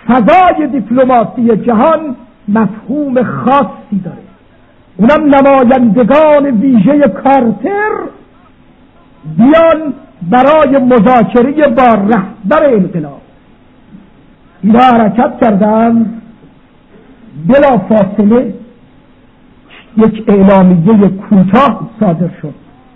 فضای دیپلماسی جهان مفهوم خاصی داره، اونم نمایندگان ویژه کارتر بیان برای مذاکره با رهبر انقلاب. اینا حرکت کردن، بلا فاصله یک اعلامیه کوتاه صادر شد.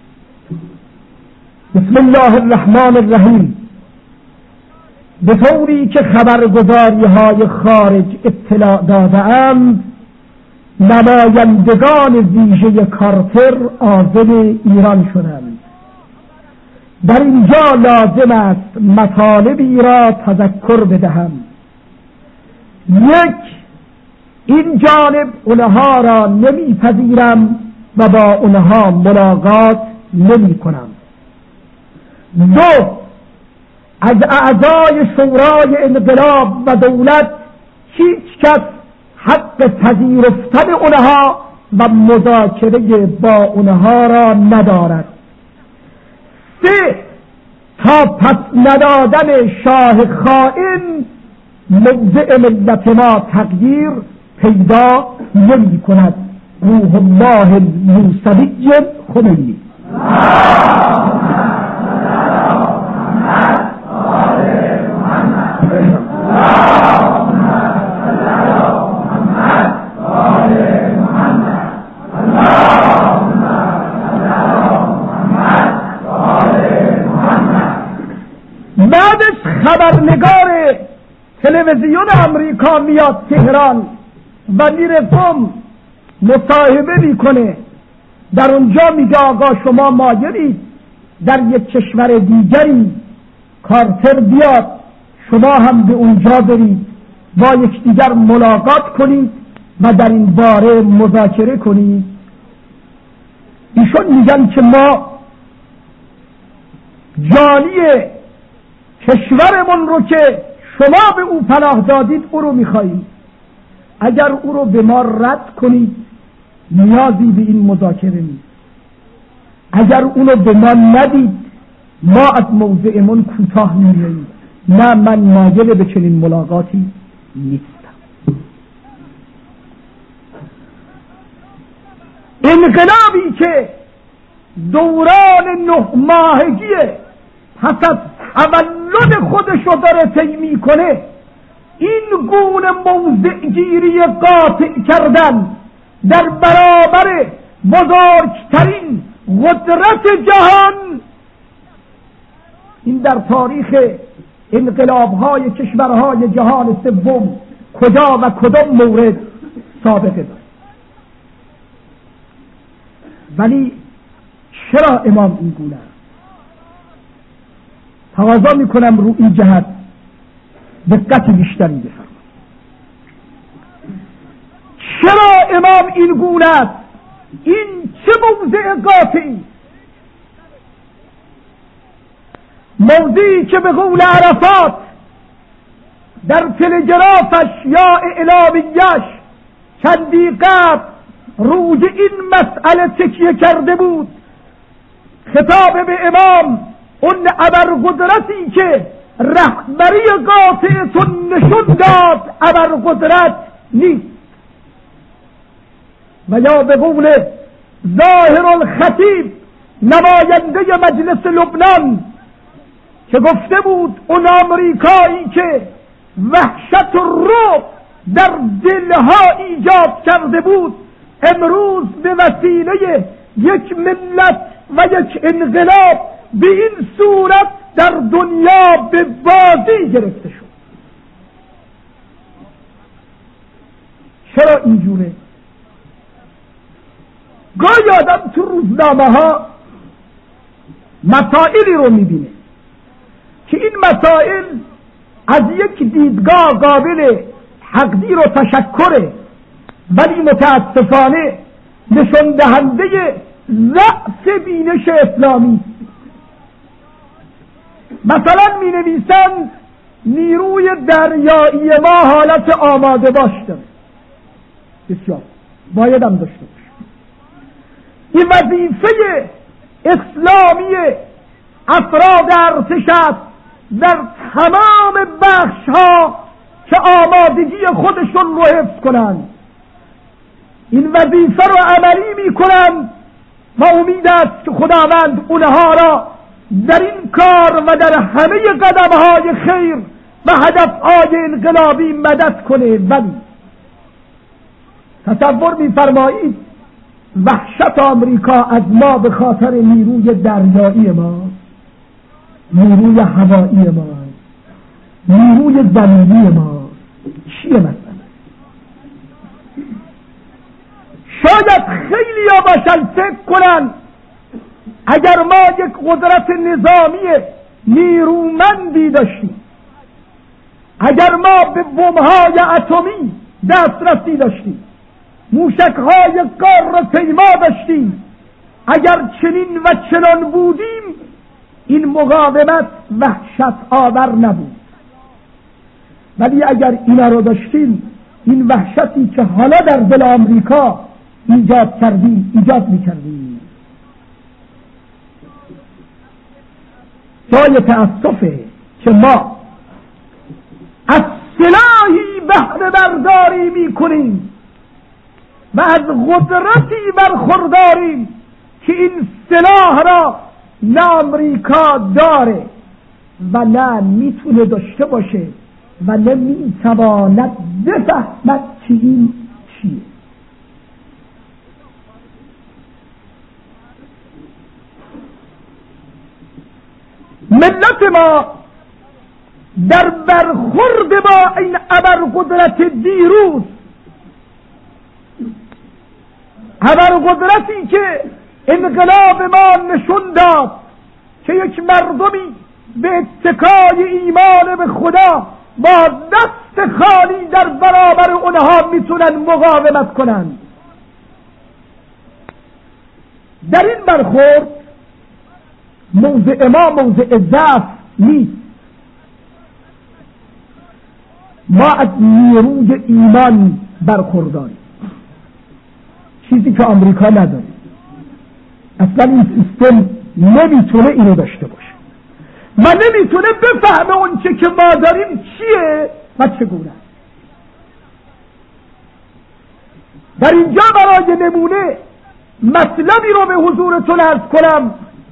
بسم الله الرحمن الرحیم. به طوری که خبرگزاری های خارج اطلاع داده‌اند، نمایندگان ویژه کارتر عازم ایران شدند. در اینجا لازم است مطالبی را تذکر بدهم. یک، این جانب اونها را نمیپذیرم و با اونها ملاقات نمی کنم. دو، از اعضای شورای انقلاب و دولت هیچ کس حق پذیرفتن اونها و مذاکره با اونها را ندارد. سه، تا پس ندادن شاه خائن موضع ملت ما تغییر پیدا نمی کند. روح الله الموسوی خمینی. بعدش خبرنگار تلویزیون امریکا میاد تهران و میره مصاحبه میکنه. در اونجا میگه آقا شما مایلید در یک کشور دیگری کارتر بیاد، شما هم به اونجا برید، با یکدیگر ملاقات کنید و در این باره مذاکره کنید. ایشون میگن که ما جانی کشورمون رو که شما به او پناه دادید او رو میخواییم. اگر او رو به ما رد کنید نیازی به این مذاکره نیست. اگر اونو به ما ندید ما از موضعمون کوتاه نمیاییم. نه، من مایل به چنین ملاقاتی نیستم. انقلابی که دوران 9 ماهگی پس از تولد خودشو داره طی میکنه، این گونه موضعگیری قاطع کردن در برابر بزرگترین قدرت جهان، این در تاریخ انقلاب‌های کشورهای جهان سوم کجا و کدام مورد سابقه دارد. ولی چرا امام این گونه است؟ تقاضا میکنم رو این جهت دقت بیشتری بفرمایید. چرا امام این گونه است؟ این چه موضع قاطعی؟ موضعی که به قول عرفات در تلگرافش یا اعلامیش چندی قبل روی این مسئله تکیه کرده بود. خطاب به امام، اون ابرقدرتی که رهبری قاطعتون نشون داد ابرقدرت نیست. و یا به قول ظاهر الخطیب نماینده مجلس لبنان که گفته بود اون آمریکایی که وحشت و رعب در دلها ایجاد کرده بود، امروز به وسیله یک ملت و یک انقلاب به این صورت در دنیا به بازی گرفته شد. چرا اینجوره؟ گاهی آدم تو روزنامه ها مسائلی رو میبینه که این مسائل از یک دیدگاه قابل تقدیر و تشکره، ولی متاسفانه نشان دهنده ضعف بینش اسلامی. مثلا می نویسند نیروی دریایی ما حالت آماده باش داره. بسیار باید هم داشته باشه. این وظیفه اسلامی افراد ارتش است در تمام بخش ها که آمادگی خودشون رو حفظ کنند. این وظیفه رو عملی میکنند و امید است که خداوند اونها را در این کار و در همه قدمهای خیر و هدفهای انقلابی مدد کنه. ولی تصور می‌فرمایید وحشت آمریکا از ما به خاطر نیروی دریایی ما، نیروی هوایی ما، نیروی زمینی ما چیه مثلا؟ شاید خیلی ها باشن فکر کنن اگر ما یک قدرت نظامی نیرومندی داشتیم، اگر ما به بمب‌های اتمی دسترسی داشتیم، موشک‌های قاره‌پیما داشتیم، اگر چنین و چنان بودیم، این مقاومت وحشت آور نبود. ولی اگر اینا رو داشتیم، این وحشتی که حالا در دل آمریکا ایجاد می‌کردیم. جای تأسفه که ما از سلاحی بهره برداری می‌کنیم و از قدرتی برخورداریم که این سلاح را نه آمریکا داره و نه میتونه داشته باشه و نه میتواند بفهمد که این چیه. ملت ما در برخورد با این ابرقدرت دیروز، ابرقدرتی که انقلاب ما نشون داد که یک مردمی به اتکای ایمان به خدا با دست خالی در برابر اونها میتونن مقاومت کنند، در این برخورد موضع ما موضع ضعف نیست. ما از نیروی ایمان برخورداریم، چیزی که آمریکا نداره. اصلا این سیستم نمیتونه اینو داشته باشه و نمیتونه بفهمه اون چه که ما داریم چیه و چگونه. در اینجا برای نمونه مطلبی رو به حضورتون عرض کنم.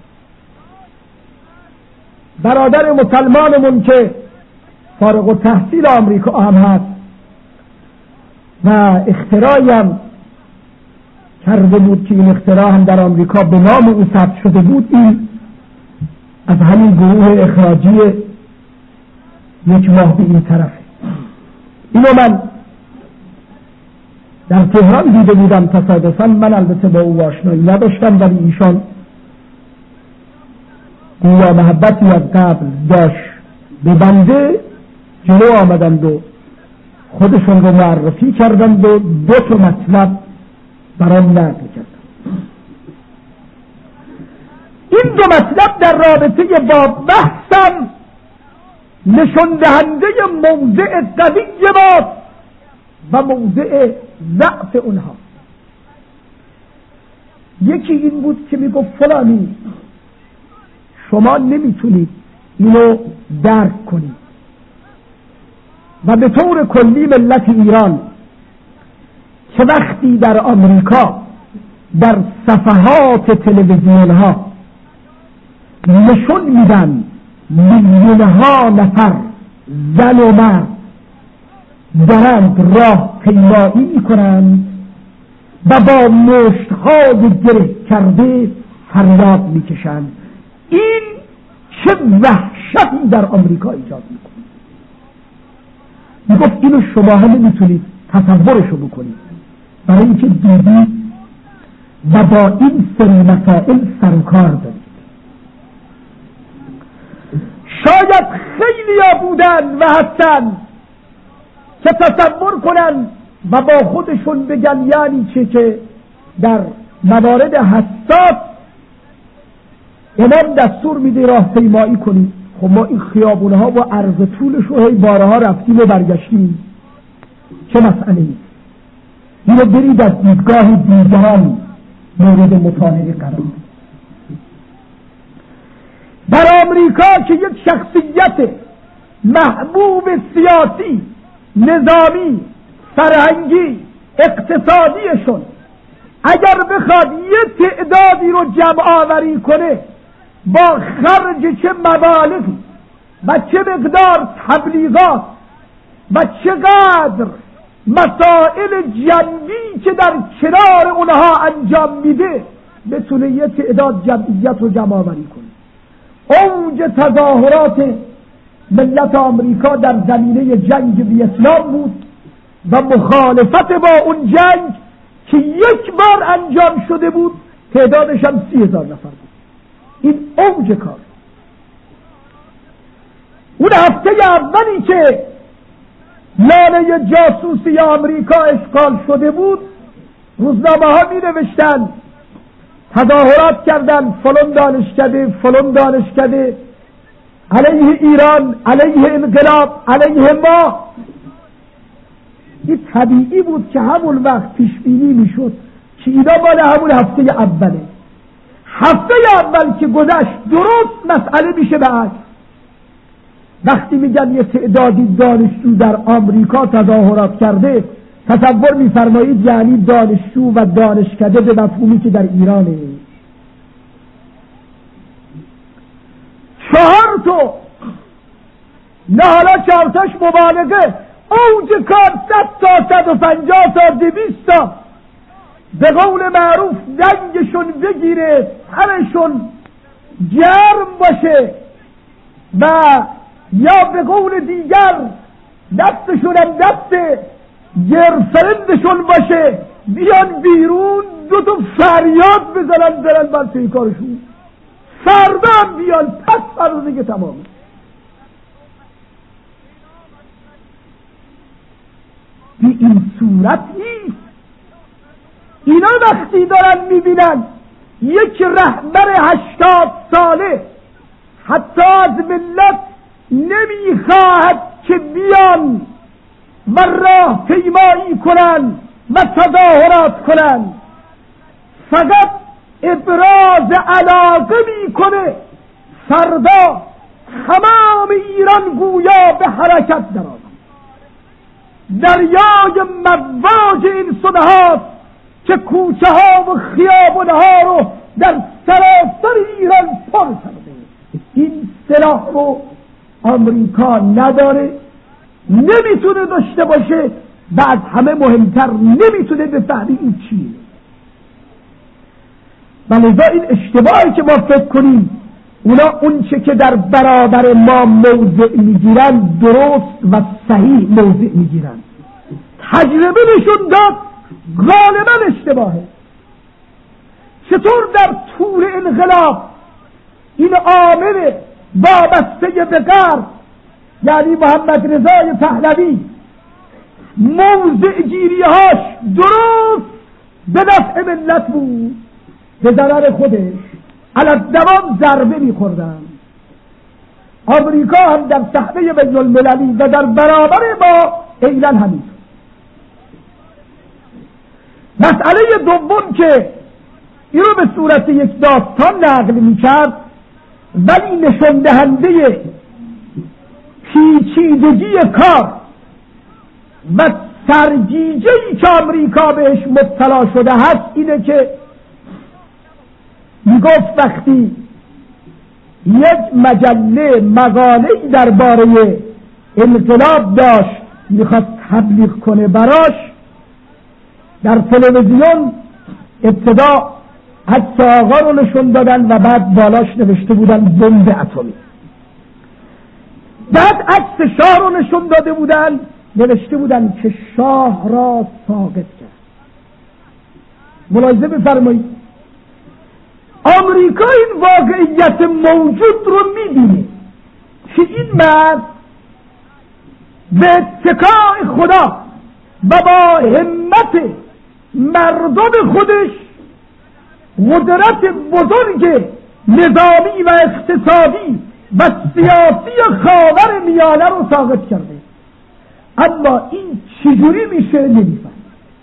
برادر مسلمانمون که فارغ التحصیل آمریکا هم هست و اختراعی هم کرده بود که این اختراع هم در آمریکا به نام او ثبت شده بود، این از همین گروه اخراجی یک ماه به این طرفه. اینو من در تهران دیده بودم تصادفاً. من البته با او آشنایی نداشتم ولی ایشان گویا محبتی از قبل داشت به بنده، جلو آمدند و خودشون رو معرفی کردند و دو تا مطلب برام نقل کردند. این دو مطلب در رابطه با بحثم نشون دهنده موضع قوی ما و موضع ضعف اونها. یکی این بود که میگفت فلانی شما نمیتونید اینو درک کنید و به طور کلی ملت ایران که وقتی در آمریکا در صفحات تلویزیون ها نشون میدن میلیونها نفر زن و مرد دارند راه پیمایی میکنند و با مشتهای گره کرده فریاد میکشند، این چه وحشتی در آمریکا ایجاد میکنه. میگفت اینو شما هم نمیتونید تصورشو بکنید برای اینکه دیدی و با این سری مسائل سرکار دارید. شاید خیلی ها بودن و هستن که تصور کنن و با خودشون بگن یعنی چه که در موارد حساس امام دستور میده راه پیمایی کنید. خب ما این خیابونها با عرض طولش رو هی بارها رفتیم و برگشتیم، چه مسئله نیست. اینو برید از دیدگاه دیگران مورد مطالعه قرار. در آمریکا که یک شخصیت محبوب سیاسی نظامی، فرهنگی، اقتصادیشون اگر بخواد یه تعدادی رو جمع آوری کنه با خرج چه مبالغی و چه مقدار تبلیغات و چقدر مسائل جنبی که در کنار اونها انجام میده، بتونه یه تعداد جمعیت رو جمع آوری کنه. اوج تظاهرات ملت آمریکا در زمینه جنگ ویتنام بود و مخالفت با اون جنگ که یک بار انجام شده بود تعدادش هم 30,000 نفر بود. این اوج کار. اون هفته اولی که لانه جاسوسی آمریکا اشغال شده بود، روزنامه ها می نوشتن، تظاهرات کردن، فلان دانشکده علیه ایران، علیه انقلاب، علیه ما. این طبیعی بود که همون وقت پیش بینی میشد که اینا مال همون هفته اوله. هفته اول که گذشت درست مسئله میشه به عکس. وقتی میگن یه تعدادی دانشجو در آمریکا تظاهرات کرده، تصور میفرمایید یعنی دانشجو و دانشکده به مفهومی که در ایرانه. 4 نه حالا 4 مبالغه، اوج کار 100 تا 150 تا 200 تا به قول معروف دنگشون بگیره، همشون گرم باشه و یا به قول دیگر دستشون هم دست گرفرندشون باشه، بیان بیرون 2 تا فریاد بزنن برن بر توی کارشون، فردا هم بیان، پس فردا دیگه تمامه. به این صورت نیست. اینا وقتی دارن میبینن یک رهبر 80 ساله حتی از ملت نمیخواهد که بیان و راه پیمایی کنن و تظاهرات کنن، فقط ابراز علاقه میکنه فردا تمام ایران گویا به حرکت درآمد. دریای مواج این صدهاست که کوچه ها و خیابونه ها رو در سراسر ایران پر کرده. این سلاح رو آمریکا نداره، نمیتونه داشته باشه، و از همه مهمتر نمیتونه بفهمی این چیه. ولذا این اشتباهی که ما فکر کنیم اونا اون چه که در برابر ما موضع میگیرن درست و صحیح موضع میگیرن. تجربه نشون داد غالبا اشتباهه. چطور در طول انقلاب این عامل وابسته به غرب یعنی محمد رضای پهلوی موضع گیریهاش درست به نفع ملت بود، به ضرر خودش علی‌الدوام ضربه می‌خوردن. آمریکا هم در صحنه بین‌المللی و در برابر ما عیناً همین. مسئله دوم که این رو به صورت یک داستان نقل می‌کرد ولی نشان دهنده پیچیدگی کار و سرگیجه‌ای که آمریکا بهش مبتلا شده هست اینه که میگفت وقتی یک مجله مقاله‌ای درباره انقلاب داشت میخواست تبلیغ کنه براش، در تلویزیون ابتدا عکس آقا رو نشون دادن و بعد بالاش نوشته بودن بمب اتمی. بعد عکس شاه رو نشون داده بودن، نوشته بودن که شاه را ساقط کرد. ملاحظه بفرمایید آمریکا این واقعیت موجود رو می‌بینه که این مرد به اتکاء خدا و با همت مردم خودش قدرت بزرگ نظامی و اقتصادی و سیاسی خاور میانه رو ساقط کرده، اما این چجوری میشه نمیفهمه.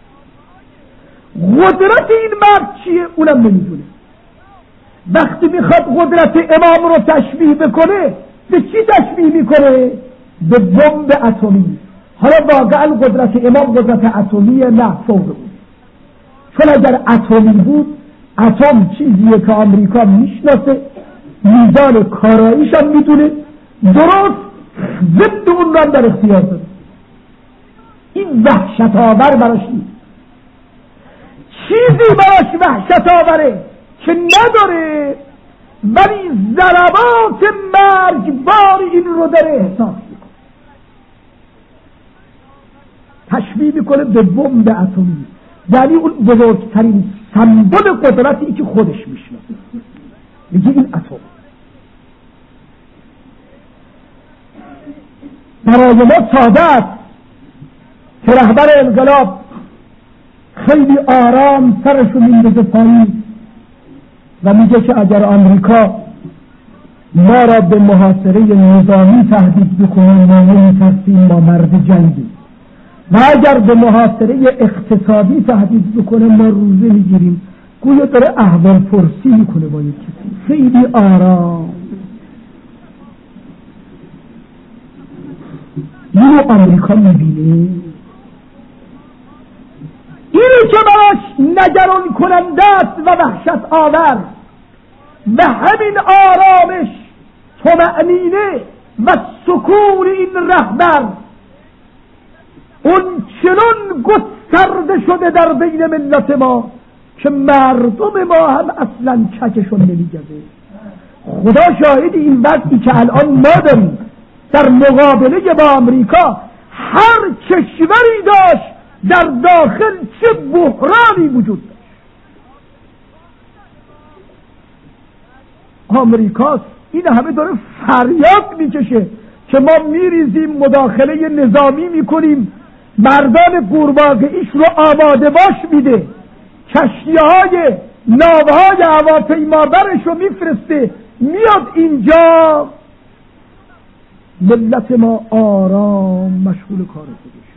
قدرت این مرد چیه اونم نمیدونه. وقتی میخواد قدرت امام رو تشبیه بکنه به چی تشبیه میکنه؟ به بمب اتمی. حالا واقعا قدرت امام قدرت اتمی نه فوق بود، چون اگر اتمی بود، اتم چیزیه که آمریکا میشناسه، میزان کاراییش هم میدونه، درست ضد اون رو در اختیار داره. این وحشت آور براش نیست. چیزی براش وحشت آوره که نداره ولی ضربات مرگبار این رو داره احساس میکنه. تشبیه میکنه به بمب اتمی، یعنی اون بزرگترین سمبل قدرتی که خودش میشناسه، میگه این اتم. برای ما ساده است که رهبر انقلاب خیلی آرام سرشو میندازه پایین و میگه که اگر آمریکا ما را به محاصره نظامی تهدید بکنه ما نمیترسیم، ما مرد جنگی، و اگر به محاصره اقتصادی تهدید بکنه ما روزه میگیریم. گویا داره احوال پرسی میکنه با یک کسی، خیلی آرام. اینو آمریکا میبینه، اینو که براش نگران کننده است و وحشت آور، و همین آرامش، طمأنینه و سکون این رهبر اون چنان گسترده شده در بین ملت ما که مردم ما هم اصلا چکشون نمیگذه. خدا شاهد این وضعی که الان ما داریم در مقابله با آمریکا، هر کشوری داشت در داخل چه بحرانی وجود داشت. آمریکاست، این همه داره فریاد میکشه که ما میریزیم مداخله نظامی میکنیم، مردان قورباغه‌ایش رو آماده باش میده، کشتی‌های ناوهای هواپیمابرش رو میفرسته، میاد اینجا. ملت ما آرام مشغول کار خودش.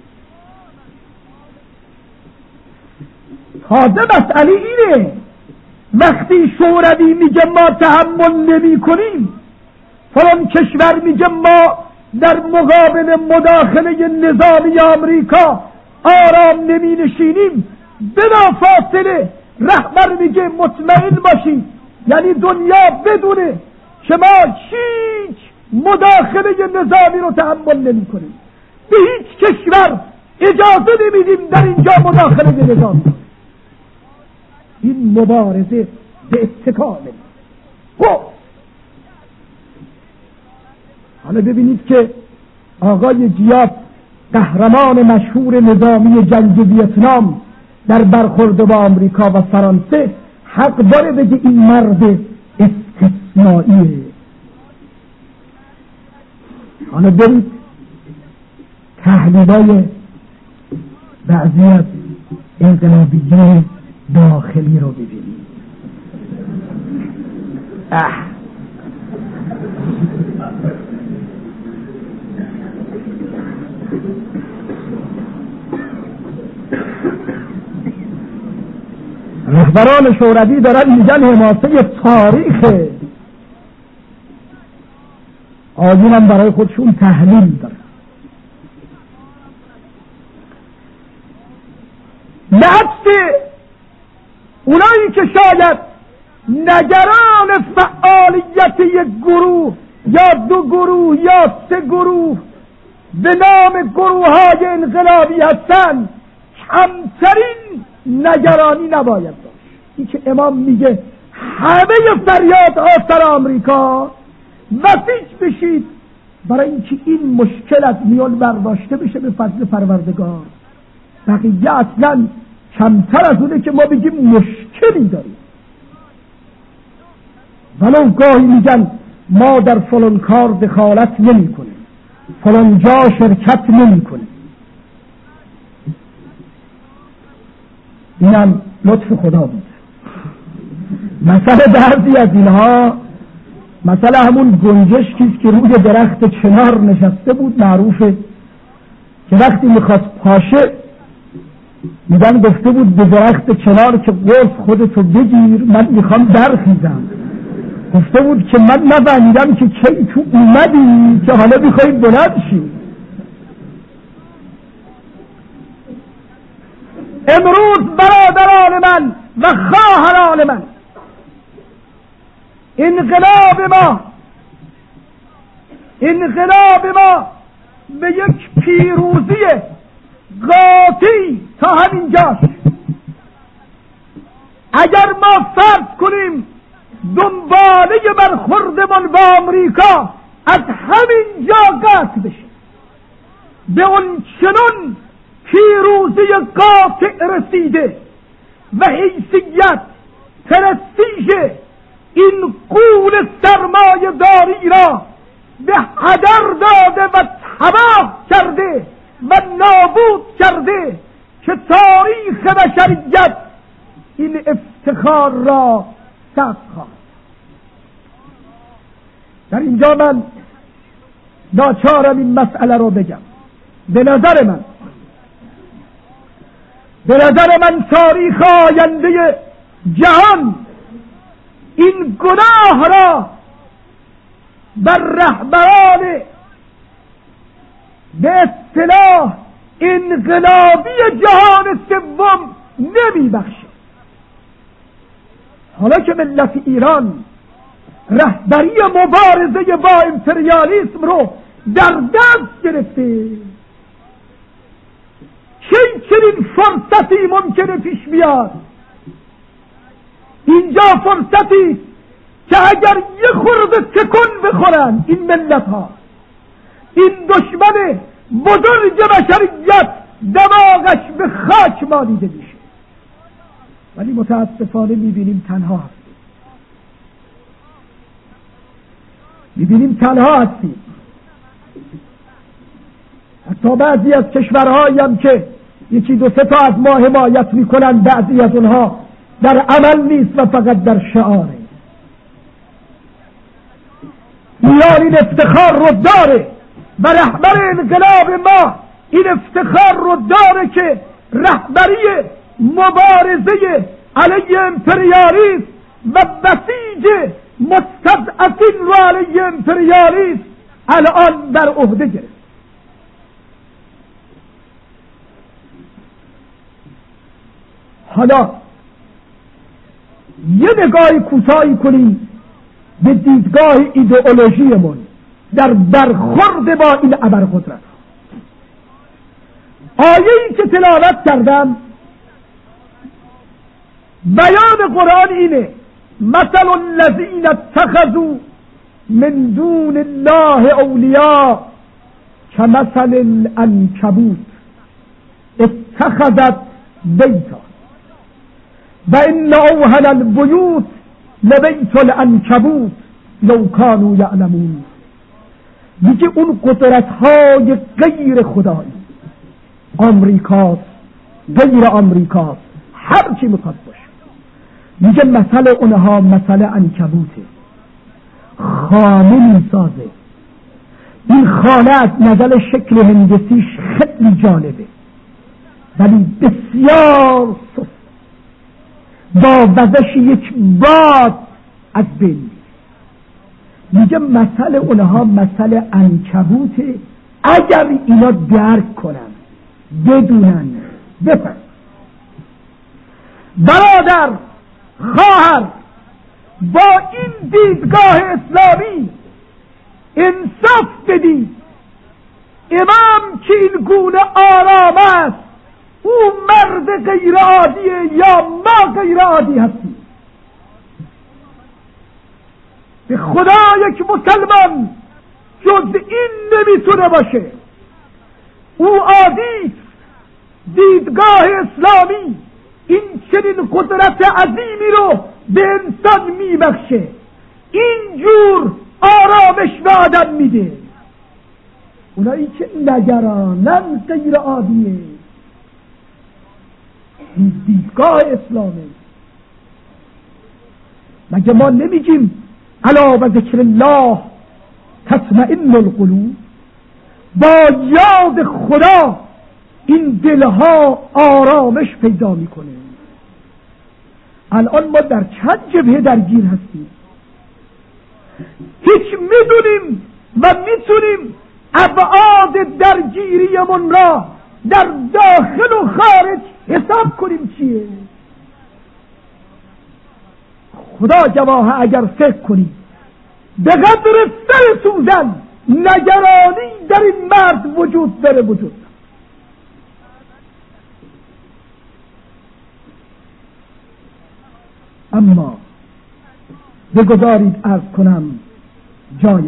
تازه مسئله اینه وقتی شوروی میگه ما تحمل نمی کنیم، فلان کشور میگه ما در مقابل مداخله نظامی آمریکا آرام نمی نشینیم، بلافاصله رهبر میگه مطمئن باشید، یعنی دنیا بدونه که ما هیچ مداخله نظامی رو تحمل نمی کنیم، به هیچ کشور اجازه نمیدیم در اینجا مداخله نظامی. این مبارزه به اتکامه. حالا ببینید که آقای جیاب، قهرمان مشهور نظامی جنگ ویتنام، در برخورد با آمریکا و فرانسه حق داره بگه این مرد استثنائیه. حالا برید تحلیلای بعضی از انقلابیون داخلی رو ببینید. رهبران شوروی دارن میگن حماسه تاریخه، آدم هم برای خودشون تحلیل دارن. نفس اونایی که شاید نگران فعالیت یک گروه یا دو گروه یا سه گروه به نام گروه های انقلابی هستن، کمترین نگرانی نباید داشت. این که امام میگه همه فریادها سر آمریکا، وسیج بشید برای اینکه این مشکل از میان برداشته بشه به فضل پروردگار. بقیه اصلا کمتر از اونه که ما بگیم مشکلی داریم. ولو گاهی میگن ما در فلان کار دخالت نمی کنیم، فلان جا شرکت نمی کنیم. اینم لطف خدا بود. مثلا بعضی از اینها، مثلا همون گنجشکیست که روی درخت چنار نشسته بود، معروفه که وقتی میخواست پاشه میدن گفته بود به درخت چنار که قرص خودتو بگیر من میخوام درخیزم. گفته بود که من نفهمیدم که کی تو اومدی که حالا میخوایی بلند شی. امروز برادران من و خواهران من، انقلاب ما به یک پیروزی قاطع تا همینجاش. اگر ما فرض کنیم دنباله برخوردمان با آمریکا از همینجا قطع بشه، به اون چنون پیروزی قاطع رسیده و حیثیت پرستیژ این غول سرمایه داری را به هدر داده و تباه کرده و نابود کرده که تاریخ بشریت این افتخار را ثبت خواهد. در اینجا من ناچارم این مسئله رو بگم. به نظر من تاریخ آینده جهان این گناه را بر رهبران به اصطلاح انقلابی جهان سوم نمیبخشه. حالا که ملت ایران رهبری مبارزه با امپریالیسم رو در دست گرفته، چنین فرصتی ممکنه پیش بیاد؟ اینجا فرصتی که اگر یه خورده تکون بخورن این ملت ها، این دشمن بزرگ بشریت دماغش به خاک مالیده میشه. ولی متاسفانه میبینیم تنها هستیم. حتی بعضی از کشورهایی هم که یکی دو سه تا از ما حمایت میکنن، بعضی از اونها در عمل نیست و فقط در شعاره. ایران این افتخار رو داره و رهبر انقلاب ما این افتخار رو داره که رهبری مبارزه علیه امپریالیسم و بسیج مستضعفین رو علیه امپریالیسم الان در عهده گرفت. حالا یه نگاهی کوتاهی کنیم به دیدگاه ایدئولوژیمون در برخورد با این ابرقدرت. آیه‌ای که تلاوت کردم بیان قرآن اینه: مثل الذین اتخذوا من دون الله اولیاء کمثل العنکبوت اتخذت بیتا و ان اوهن البیوت لبیت العنکبوت لو کانوا یعلمون. میگه اون قدرت های غیر خدایی، آمریکاست، غیر آمریکاست، هر چی میخواد باشه، میگه مثل اونها مثل عنکبوته، خانه میسازه. این خانه از نظر شکل هندسیش خیلی جالبه ولی بسیار سست، با وزش یک باد از بین. میگه مثل اونها مثل عنکبوته اگر اینا درک کنن، بدونن، بفهم. برادر، خواهر، با این دیدگاه اسلامی انصاف بدید. امام که این گونه آرام است، او مرد غیر عادیه یا ما غیر عادی هستیم؟ به خدا یک مسلمان جز این نمیتونه باشه. او عادی، دیدگاه اسلامی این چنین قدرت عظیمی رو به انسان میبخشه، اینجور آرامش به آدم میده. اونایی که نگرانن غیر عادیه. این دیدگاه اسلامه. مگه ما نمیگیم الا و ذکر الله تطمئن القلوب؟ با یاد خدا این دلها آرامش پیدا میکنه. الان ما در چند جبهه درگیر هستیم؟ هیچ میدونیم و میتونیم ابعاد درگیریمون را در داخل و خارج حساب کنیم چیه. خدا گواه اگر فکر کنیم به قدر سر سوزن نگرانی در این مرد وجود داره وجود. اما بگذارید عرض کنم جای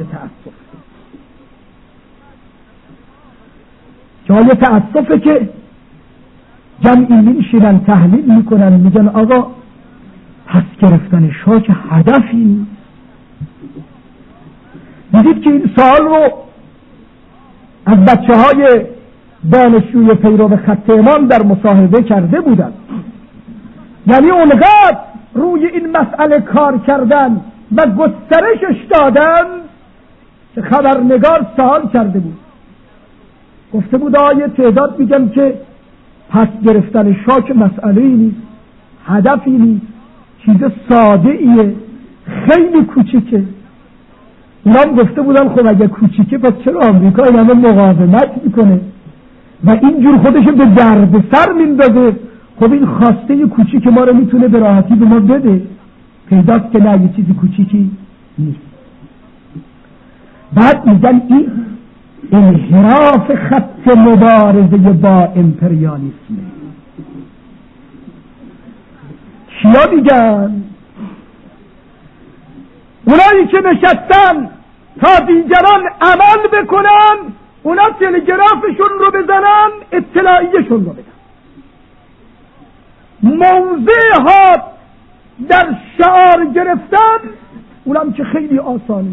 تأسفه که جمعی میشینن تحلیل میکنن میگن آقا پس گرفتن شاه که هدفی نیست. دیدید که این سال رو از بچه های دانشجوی پیرو خط امام در مصاحبه کرده بودن، یعنی اونقدر روی این مسئله کار کردن و گسترشش دادن که خبرنگار سوال کرده بود، گفته بود آیه تعداد میگم که پس گرفتن شاه که مسئله نیست، هدفی نیست، چیز ساده ایه، خیلی کوچیکه. اونام گفته بودن خب اگه کوچیکه پس چرا آمریکا این همه مقاومت میکنه و اینجور خودشو به دردسر میندازه؟ خب این خواسته کوچیک ما رو میتونه به راحتی به ما بده. پیداست که نه، یه چیزی کوچیکی نیست. بعد میگن این انحراف خط مبارزه با امپریالیسم. کیا میگن؟ اونایی که نشستن تا دیگران عمل بکنن، اونا تلگرافشون رو بزنن، اطلاعیشون رو بدن. موضع ها در شعار گرفتن اونم که خیلی آسانه.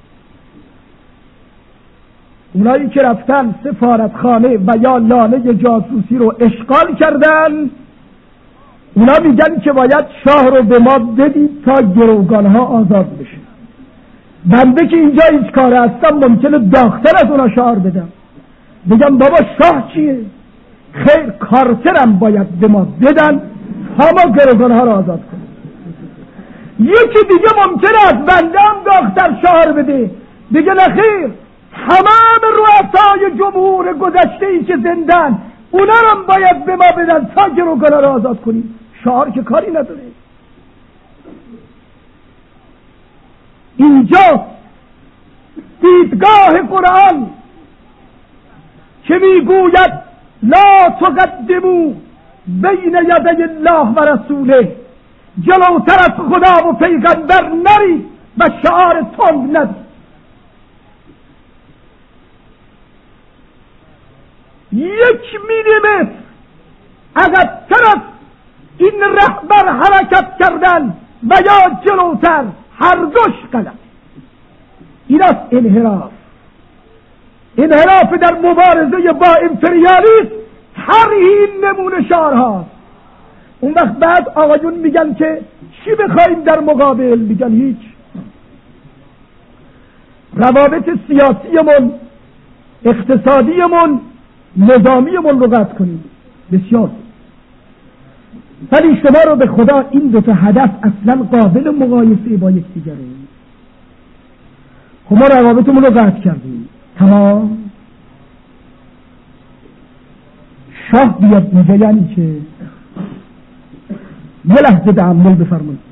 اونایی که رفتن سفارتخانه و یا لانه جاسوسی رو اشغال کردن، اونا میگن که باید شاه رو به ما بدید تا گروگانها آزاد بشه. بنده که اینجا هیچ کاره هستم ممکنه داختر از اونا شعار بدم، بگم بابا شاه چیه؟ خیر، کارترم باید به ما بدن تا ما گروگانها رو آزاد کنیم. یکی دیگه ممکنه از بنده هم داختر شعار بده، بگه نخیر، تمام رؤسای جمهور گذشته ای که زندن اونا هم باید به ما بدن تا گروگانها رو آزاد کنیم. شعار که کاری نداره. اینجا دیدگاه قرآن که میگوید لا تقدموا بین یدی الله و رسوله، جلوتر از خدا و پیغمبر نری و شعار تند ندی. یک میلیمتر عقب‌تر از این رهبر حرکت کردن و یا جلوتر، هر دوش غلط. این است انحراف در مبارزه با امپریالیسم. هر این نمونه شعارها. اون وقت بعد آقایون میگن که چی بخوایم در مقابل؟ میگن هیچ. روابط سیاسیمون، اقتصادیمون، نظامیمون رو قطع کنیم. بسیار. ولی شما رو به خدا این دو تا هدف اصلا قابل مقایسه با یکدیگره. خب ما روابطمون رو قطع کردیم، تمام. شاه بیاد اینجا یعنی که یه لحظه تأمل بفرمایید.